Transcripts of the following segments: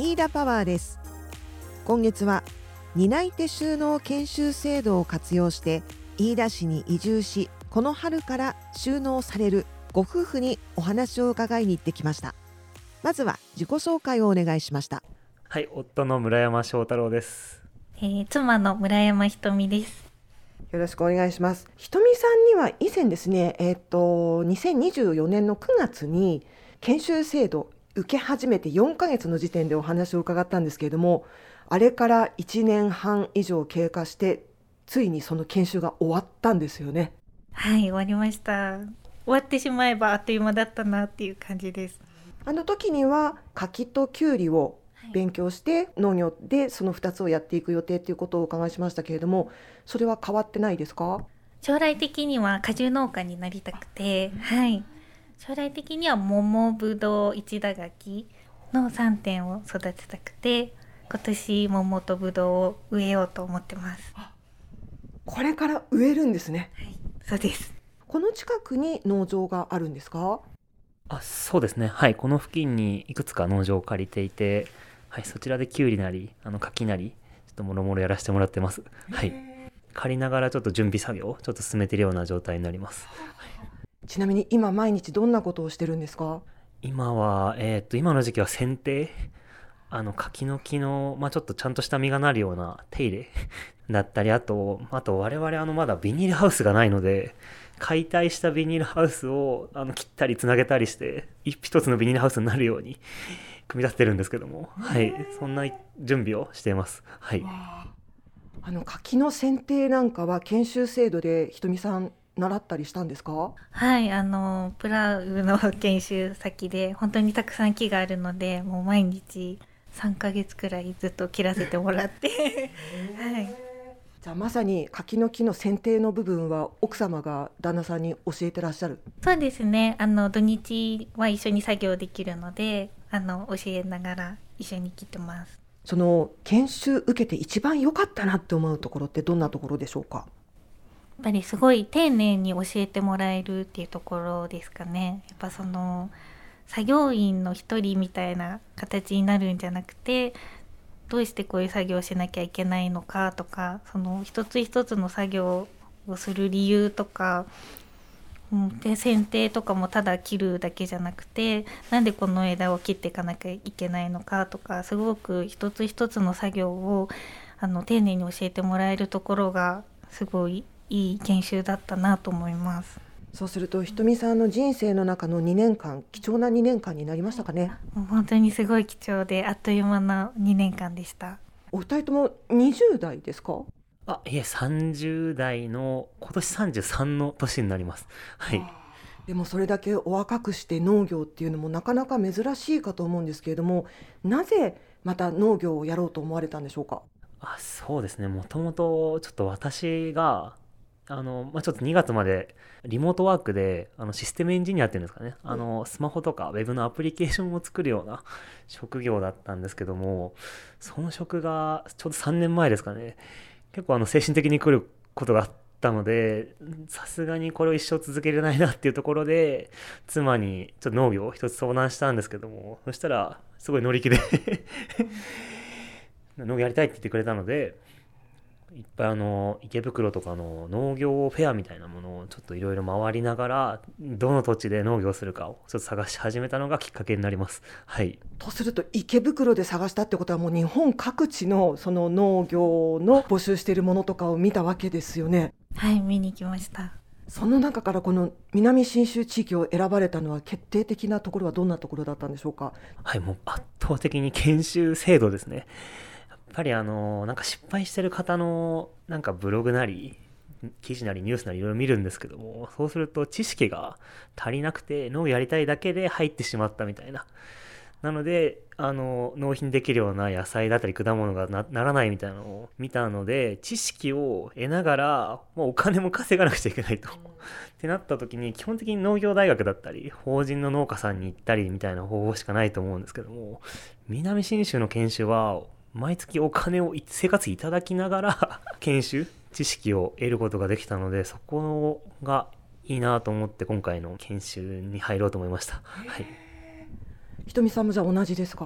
飯田パワーです。今月は担い手収納研修制度を活用して飯田市に移住し、この春から収納されるご夫婦にお話を伺いに行ってきました。まずは自己紹介をお願いしました。 はい、夫の村山翔太郎です。 妻の村山ひとみです。 よろしくお願いします。ひとみさんには以前ですね、2024年の9月に研修制度受け始めて4ヶ月の時点でお話を伺ったんですけれども、あれから1年半以上経過してついにその研修が終わったんですよね。 はい、終わりました。終わってしまえばあっという間だったなっていう感じです。 あの時には柿ときゅうりを勉強して農業でその2つをやっていく予定ということをお伺いしましたけれども、それは変わってないですか？ 将来的には果樹農家になりたくて、はい、将来的には桃、ぶどう、一打柿の3点を育てたくて、今年桃とぶどうを植えようと思ってます。 これから植えるんですね。 はい、そうです。 この近くに農場があるんですか？ そうですね。はい、この付近にいくつか農場を借りていて、はい、そちらでキュウリなり柿なりちょっともろもろやらせてもらってます。はい、借りながらちょっと準備作業をちょっと進めているような状態になります。 ちなみに今毎日どんなことをしてるんですか？ 今は今の時期は剪定、柿の木の、ちょっとちゃんとした実がなるような手入れだったり、あと我々まだビニールハウスがないので、解体したビニールハウスを切ったりつなげたりして一つのビニールハウスになるように組み立ててるんですけども、はい、そんな準備をしています。はい。 柿の剪定なんかは研修制度でひとみさん習ったりしたんですか？ はい、プラウの研修先で本当にたくさん木があるので、もう毎日3ヶ月くらいずっと切らせてもらってはい。 じゃあまさに柿の木の剪定の部分は奥様が旦那さんに教えてらっしゃる？ そうですね、土日は一緒に作業できるので教えながら一緒に切ってます。 その研修受けて一番良かったなって思うところってどんなところでしょうか？ やっぱりすごい丁寧に教えてもらえるっていうところですかね。やっぱその作業員の一人みたいな形になるんじゃなくて、どうしてこういう作業をしなきゃいけないのかとか、その一つ一つの作業をする理由とか、で剪定とかもただ切るだけじゃなくて、なんでこの枝を切っていかなきゃいけないのかとか、すごく一つ一つの作業を丁寧に教えてもらえるところがすごいいい研修だったなと思います。 そうするとひとみさんの人生の中の2年間、貴重な2年間になりましたかね？ もう本当にすごい貴重であっという間の2年間でした。 お二人とも20代ですか？ いえ、30代の今年33の年になります。はい。 でもそれだけお若くして農業っていうのもなかなか珍しいかと思うんですけれども、なぜまた農業をやろうと思われたんでしょうか？ そうですね。もともとちょっと私がちょっと2月までリモートワークでシステムエンジニアっていうんですかね、スマホとかウェブのアプリケーションを作るような職業だったんですけども、その職がちょうど3年前ですかね、結構精神的に来ることがあったので、さすがにこれを一生続けれないなっていうところで、妻にちょっと農業を一つ相談したんですけども、そしたらすごい乗り気で農業やりたいって言ってくれたので、いっぱい池袋とかの農業フェアみたいなものをちょっといろいろ回りながら、どの土地で農業するかをちょっと探し始めたのがきっかけになります。はい。 とすると池袋で探したってことはもう日本各地のその農業の募集しているものとかを見たわけですよね。 はい、見に行きました。 その中からこの南信州地域を選ばれたのは決定的なところはどんなところだったんでしょうか？ はい、もう圧倒的に研修制度ですね。やっぱりなんか失敗してる方のなんかブログなり記事なりニュースなりいろいろ見るんですけども、そうすると知識が足りなくて農業やりたいだけで入ってしまったみたいな。なので納品できるような野菜だったり果物が ならないみたいなのを見たので、知識を得ながらもうお金も稼がなくちゃいけないとってなった時に、基本的に農業大学だったり法人の農家さんに行ったりみたいな方法しかないと思うんですけども、南信州の研修は毎月お金を生活費いただきながら研修知識を得ることができたので、そこがいいなと思って今回の研修に入ろうと思いました。はい。 ひとみさんもじゃあ同じですか？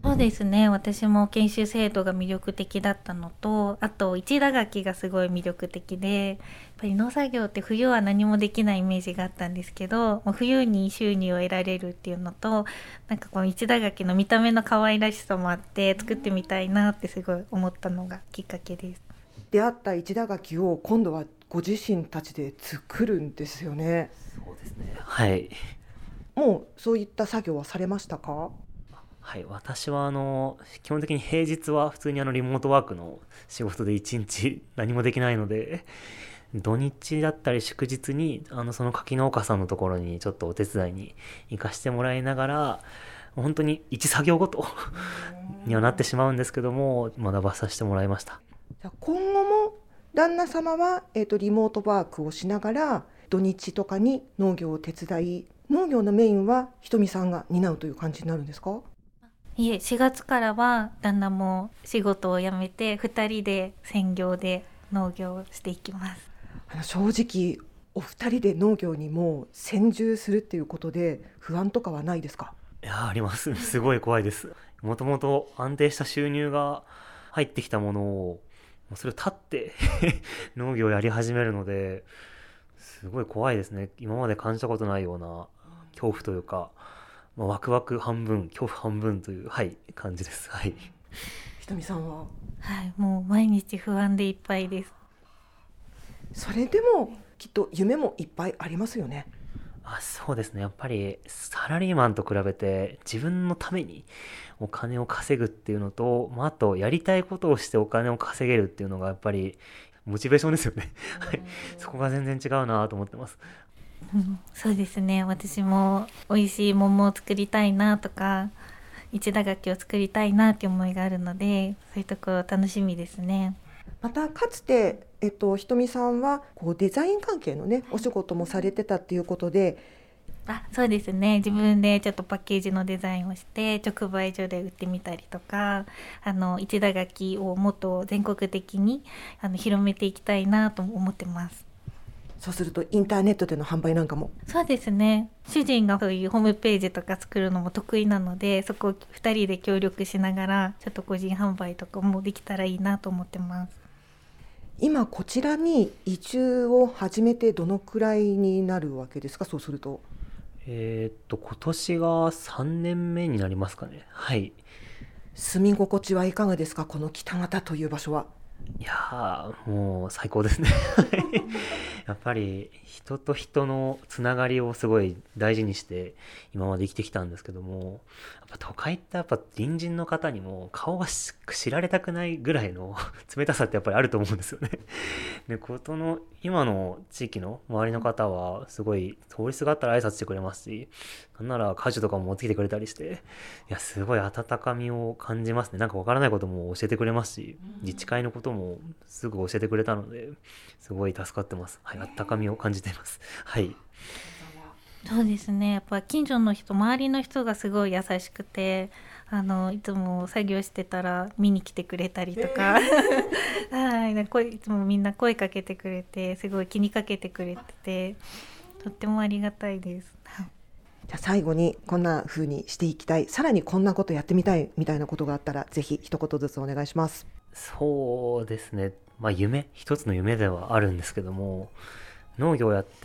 そうですね、私も研修制度が魅力的だったのと、あと一打楽器がすごい魅力的で、やっぱり農作業って冬は何もできないイメージがあったんですけど、もう冬に収入を得られるっていうのと、なんかこの一打楽器の見た目の可愛らしさもあって作ってみたいなってすごい思ったのがきっかけです。 出会った一打楽器を今度はご自身たちで作るんですよね。 そうですね。はい。 もうそういった作業はされましたか？ はい、私は基本的に平日は普通にリモートワークの仕事で一日何もできないので、土日だったり祝日にその柿農家さんのところにちょっとお手伝いに行かしてもらいながら、本当に一作業ごとにはなってしまうんですけども、学ばさせてもらいました。 じゃあ今後も旦那様は、リモートワークをしながら土日とかに農業を手伝い、農業のメインはひとみさんが担うという感じになるんですか？ いえ、4月からは旦那も仕事を辞めて2人で専業で農業をしていきます。 正直お二人で農業にも専従するっていうことで不安とかはないですか？ いや、あります。すごい怖いです。もともと安定した収入が入ってきたものを、もうそれを断って農業をやり始めるので、すごい怖いですね。今まで感じたことないような恐怖というか、ワクワク半分、恐怖半分という、はい、感じです。はい。 ひとみさんは？ はい、もう毎日不安でいっぱいです。 それでもきっと夢もいっぱいありますよね。 そうですね。やっぱりサラリーマンと比べて自分のためにお金を稼ぐっていうのと、あとやりたいことをしてお金を稼げるっていうのがやっぱりモチベーションですよね。はい。そこが全然違うなと思ってます。 そうですね、私も美味しい桃を作りたいなとか一打楽器を作りたいなって思いがあるので、そういうところ楽しみですね。 またかつて、ひとみさんはデザイン関係のねお仕事もされてたっていうことで、 そうですね、自分でちょっとパッケージのデザインをして直売所で売ってみたりとか、一打楽器をもっと全国的に広めていきたいなと思ってます。 そうするとインターネットでの販売なんかも？ そうですね、主人がそういうホームページとか作るのも得意なので、そこを2人で協力しながらちょっと個人販売とかもできたらいいなと思ってます。 今こちらに移住を始めてどのくらいになるわけですか？そうすると今年が3年目になりますかね。はい。 住み心地はいかがですか？この北方という場所は。 いやー、もう最高ですね。やっぱり人と人のつながりをすごい大事にして今まで生きてきたんですけども、やっぱ都会ってやっぱ隣人の方にも顔が知られたくないぐらいの冷たさってやっぱりあると思うんですよね。で、今の地域の周りの方はすごい通りすがったら挨拶してくれますし、なんなら果樹とかも持ってきてくれたりして、いや、すごい温かみを感じますね。なんかわからないことも教えてくれますし、自治会のこともすぐ教えてくれたので、すごい助かってます。はい、温かみを感じています。はい。 そうですね、やっぱ近所の人、周りの人がすごい優しくて、いつも作業してたら見に来てくれたりとか、はい、いつもみんな声かけてくれて、すごい気にかけてくれてて、とってもありがたいです。 じゃあ最後にこんな風にしていきたい、さらにこんなことやってみたいみたいなことがあったらぜひ一言ずつお願いします。 そうですね、一つの夢ではあるんですけども、農業やって、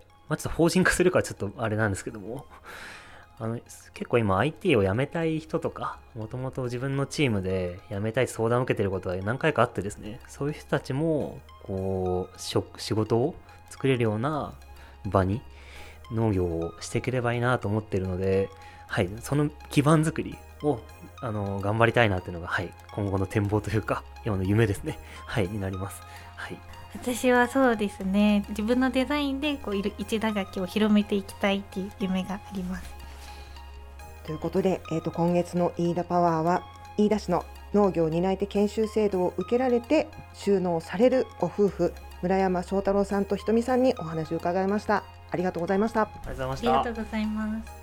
ちょっと法人化するからちょっとあれなんですけども、結構今 IT を辞めたい人とか、もともと自分のチームで辞めたい相談を受けていることは何回かあってですね、そういう人たちも仕事を作れるような場に農業をしていければいいなと思っているので、はい、その基盤作りを頑張りたいなっていうのが、はい、今後の展望というか今の夢ですね、はい、になります。はい。 私はそうですね、自分のデザインで一打楽器を広めていきたいっていう夢があります。 ということで、今月の飯田パワーは飯田市の農業担い手研修制度を受けられて就農されるご夫婦、村山翔太郎さんとひとみさんにお話を伺いました。ありがとうございました。 ありがとうございました。 ありがとうございます。